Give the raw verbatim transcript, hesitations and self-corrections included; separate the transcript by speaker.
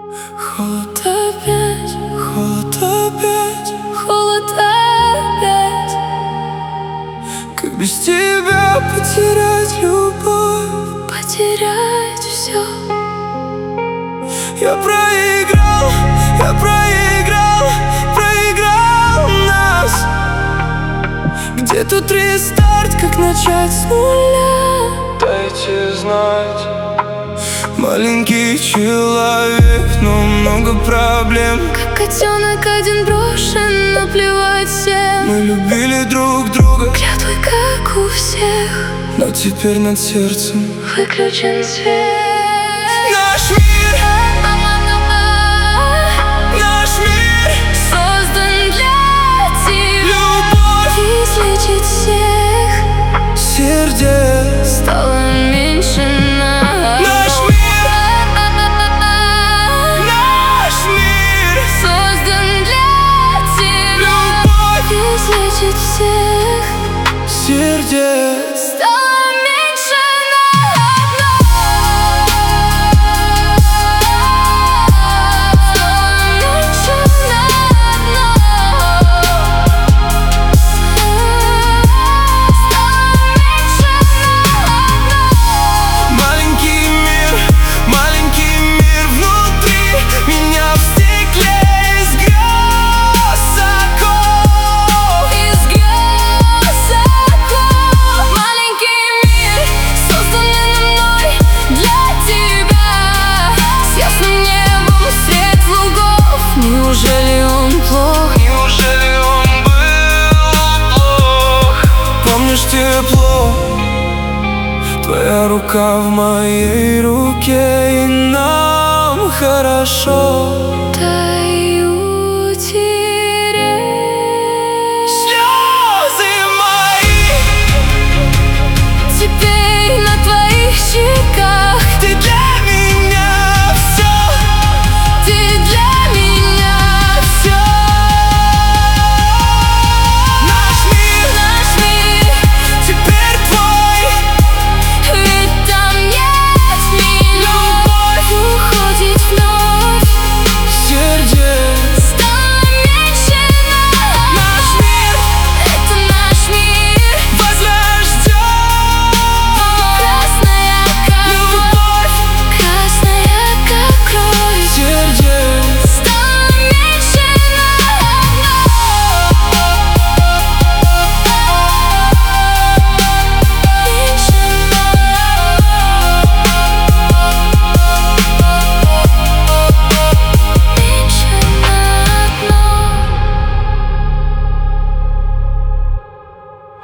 Speaker 1: Холод опять, холод опять, холод опять. Как без тебя потерять любовь, потерять все. Я проиграл, я проиграл, проиграл нас. Где тут рестарт, как начать с нуля? Дайте знать. Маленький человек, но много проблем.
Speaker 2: Как котенок один брошен, наплевать всем.
Speaker 1: Мы любили друг друга,
Speaker 2: клятвы, как у всех,
Speaker 1: но теперь над сердцем
Speaker 2: выключен свет.
Speaker 1: Наш мир, наш мир
Speaker 2: создан для тебя.
Speaker 1: Любовь
Speaker 2: излечит всех
Speaker 1: сердец.
Speaker 2: Стало меньше нас.
Speaker 1: Наш мир, наш мир
Speaker 2: создан для тебя.
Speaker 1: Любовь
Speaker 2: излечит всех
Speaker 1: сердец.
Speaker 2: Стало меньше на одно. Стало меньше на одно. Стало меньше на одно.
Speaker 1: Маленький мир, маленький мир внутри меня в стекле из грез оков.
Speaker 2: Из грез оков. Маленький мир, созданный мной для тебя. С ясным небом средь лугов. Неужели он плох?
Speaker 1: Неужели он был плох? Помнишь тепло? Твоя рука в моей руке, и нам хорошо.